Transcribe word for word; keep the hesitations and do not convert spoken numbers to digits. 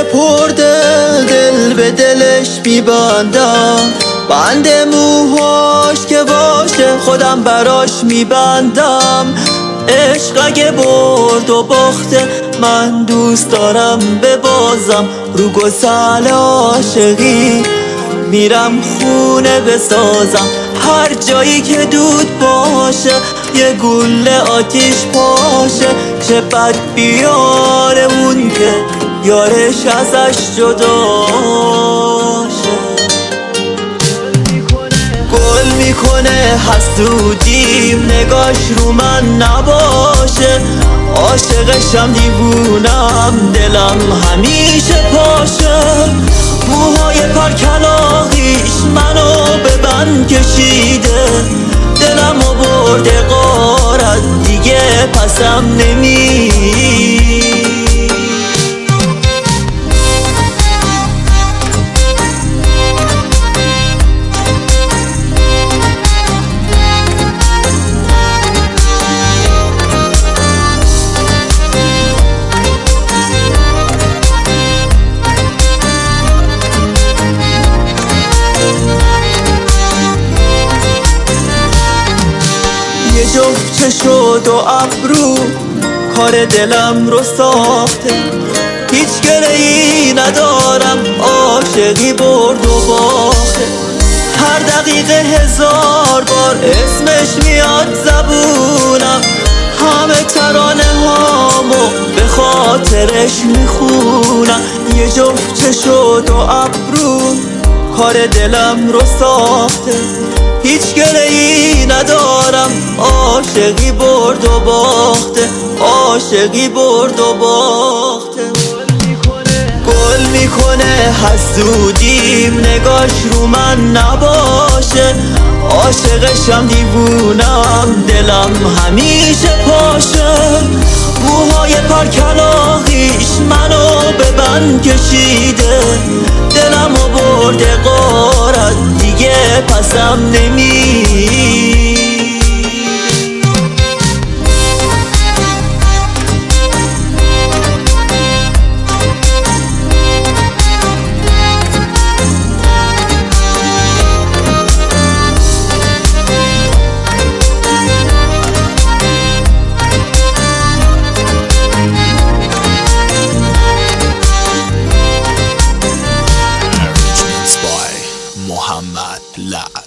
سپرده دل به دلش میبندم، بند موهاش که باشه خودم براش میبندم. عشق اگه برد و باخته من دوست دارم ببازم، رو گسل عاشقی میرم خونه بسازم. هر جایی که دود باشه یه گوله آتیش پاشه، چه بد بیاره اون که یارش ازش جداشه. گل میکنه حسودیم نگاش رو من نباشه، عاشقشم دیوونم دلم همیشه پاشه. موهای پرکلاقیش منو به بند کشیده، دلمو برده غارت دیگه پسم نمی. یه جفت چشم و ابرو کار دلم رو ساخته، هیچ گره‌ای ندارم عاشقی برد و باخته. هر دقیقه هزار بار اسمش میاد زبونم، همه ترانه هامو به خاطرش میخونم. یه جفت چشم و ابرو کار دلم رو ساخته، هیچ گره‌ای ندارم عاشقی برد و باخته، عاشقی برد و باخته. گل میکنه حسودیم نگاش رو من نباشه، عاشقشم دیوونم دلم همیشه پاشه. موهای پرکلاقیش منو به بند کشیده، دلمو برده غارت دیگه پسم نمی. محمد لعب.